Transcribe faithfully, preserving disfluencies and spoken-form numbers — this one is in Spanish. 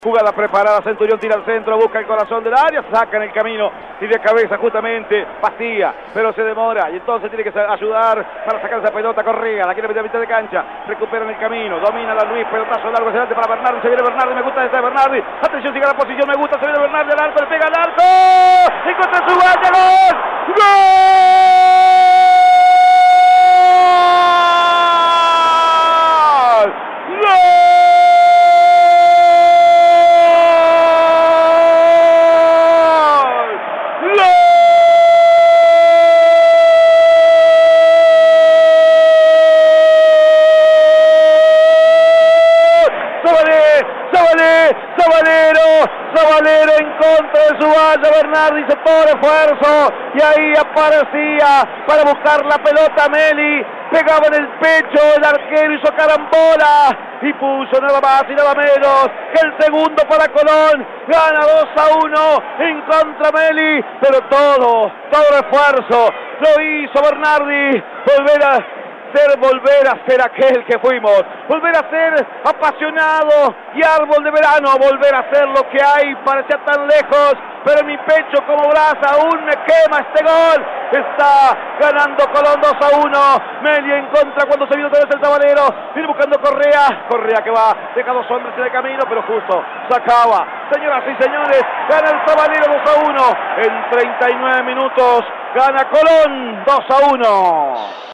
Jugada preparada, Centurión tira al centro, busca el corazón del área, saca en el camino y de cabeza justamente Bastía, pero se demora y entonces tiene que ayudar para sacar esa pelota. Correa, la quiere meter a mitad de cancha, recupera en el camino, domina la Luis, pelotazo largo hacia adelante para Bernardi, se viene Bernardi, me gusta esta de Bernardi, atención, sigue la posición, me gusta, se viene Bernardi al arco, le pega al arco, encuentra su gol, ¡gol! ¡Gol! ¡Gol! Sabalero, Sabalero en contra de su valla, Bernardi hizo todo el esfuerzo y ahí aparecía para buscar la pelota Meli, pegaba en el pecho, el arquero hizo carambola y puso nada más y nada menos que el segundo para Colón, gana dos a uno en contra Meli, pero todo, todo el esfuerzo lo hizo Bernardi, volver a ser, volver a ser aquel que fuimos, volver a ser apasionado y árbol de verano, volver a ser lo que hay, parecía tan lejos, pero mi pecho como brasa aún me quema este gol. Está ganando Colón dos a uno, Meli en contra cuando se vino otra vez el Sabalero, viene buscando Correa, Correa que va, deja dos hombres en el camino, pero justo se acaba. Señoras y señores, gana el Sabalero dos a uno, en treinta y nueve minutos gana Colón dos a uno.